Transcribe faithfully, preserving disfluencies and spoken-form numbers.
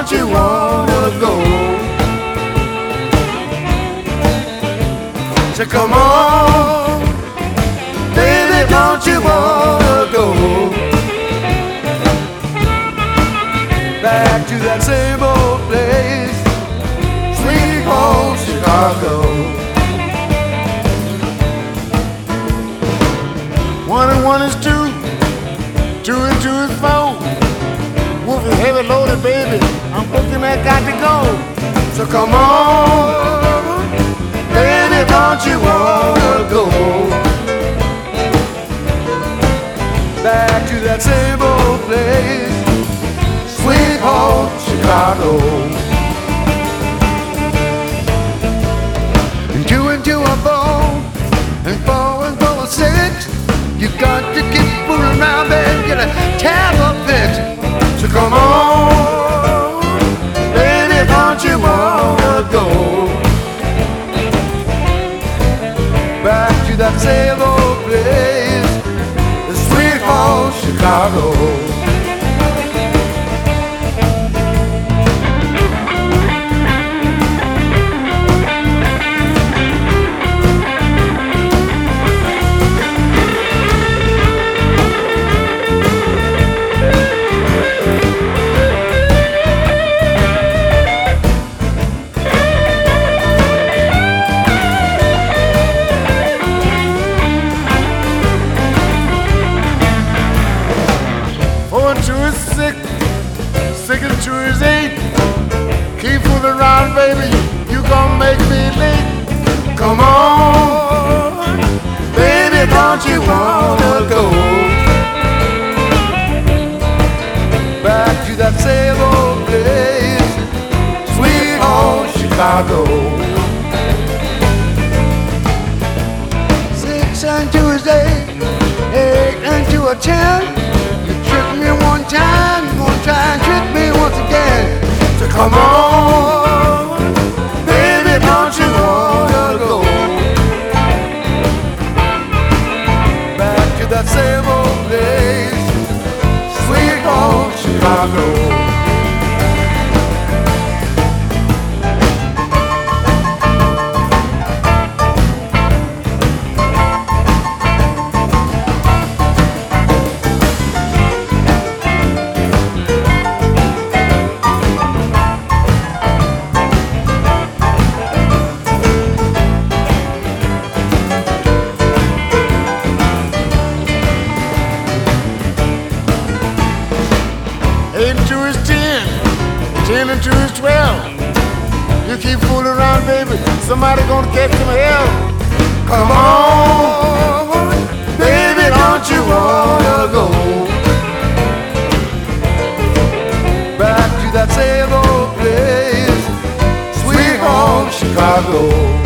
don't you wanna go? So come on, baby, don't you wanna go back to that same old place, sweet home Chicago? One and one is two, two and two is four. Wolf is heavy loaded, baby, I'm booking that got to go. So come on, baby, don't you wanna go back to that same old place, sweet home Chicago? And two and two are four, and four and four are six. You got to keep fooling around there and get a tab up fix. So come on, baby, don't you wanna go back to that same old place, the sweet home Chicago? Four and two is six, six and two is eight. Keep fooling around, baby, you gon' make me late. Come on, baby, don't you wanna go back to that same old place, sweet home Chicago? Six and two is eight, eight and two are ten. Trick me one time, you gonna try and trick me once again. So come on, baby, don't you wanna go back to that same old place, sweet home Chicago? Eight and two is ten, ten and two is twelve. You keep fooling around, baby, somebody gonna catch some hell. Come on, baby, don't you wanna go back to that same old place, sweet home Chicago?